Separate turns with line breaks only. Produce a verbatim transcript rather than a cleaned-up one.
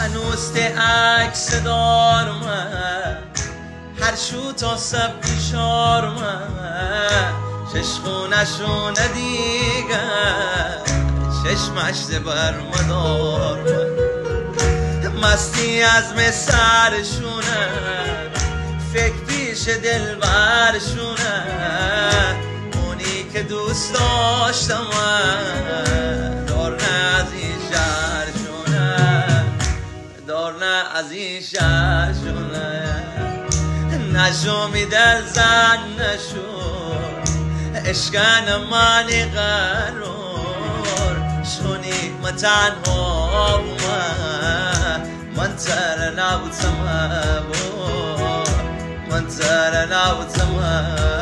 هنوز ته عکس دارم هر شو تا سب پیشارم چشخونشونه دیگه چشمش بر مدارم مستی از سرشونه فکر پیش دل برشونه اونی که دوست داشتم دارنه از این شهرشونه دارنه از این شهرشونه نجومی دل زن نشون اشکن منی قرار شونی ما تنها من ترى ناوت سما من ترى ناوت سما